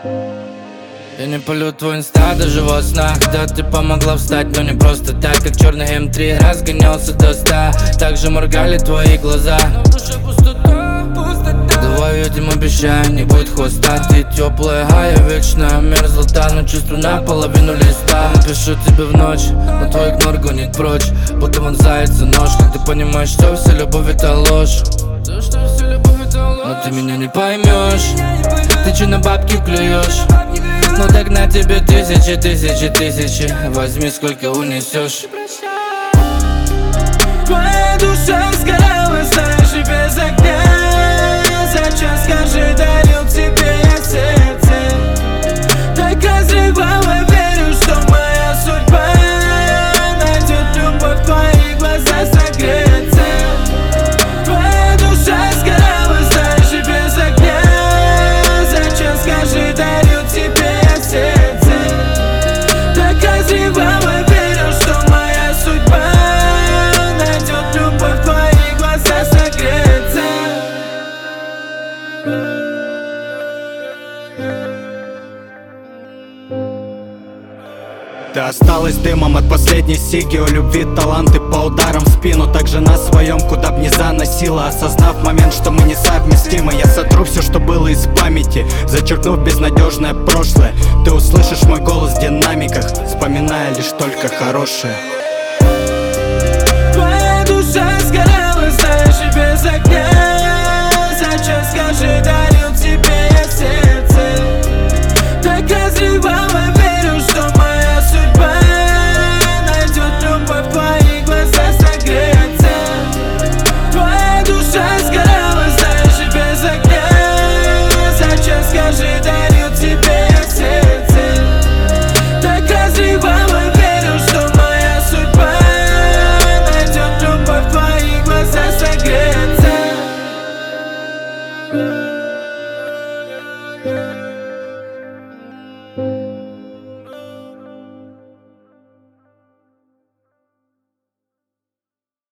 Я не полю твой инста даже во снах. Да, ты помогла встать, но не просто так. Как черный М3 разгонялся до 100. Так же моргали твои глаза, но в душе пустота, пустота. Давай едем, обещаю, не будет хвоста. Ты теплая, а я вечная мерзлота. Но чувствую наполовину листа. Напишу тебе в ночь, но твой игнор гонит прочь. Будто вонзается нож, как ты понимаешь, что вся любовь это ложь. Но ты меня не поймешь. Ты че на бабки клюешь? Ну так на тебе тысячи, тысячи, тысячи. Возьми, сколько унесешь. Твоя душа сгорала, знаешь, и без огня. Зачем, скажи, дарил тебе я сердце? Так разрывала, верю, что моя судьба найдет любовь, твои глаза согреться. Твоя душа сгорала, знаешь, и без огня. Зачем, скажи, дарил тебе я сердце? Так разрывала, верю, что моя судьба найдет любовь, твои глаза согреться. Ты осталась дымом от последней сиги. У любви таланты по ударам в спину. Также на своем, куда б ни заносила. Осознав момент, что мы несовместимы, я сотру все, что было из памяти, зачеркнув безнадежное прошлое. Ты услышишь мой голос в динамиках, вспоминая лишь только хорошее. Твоя душа сгорала, знаешь, и без огня. Зачем, скажи, дай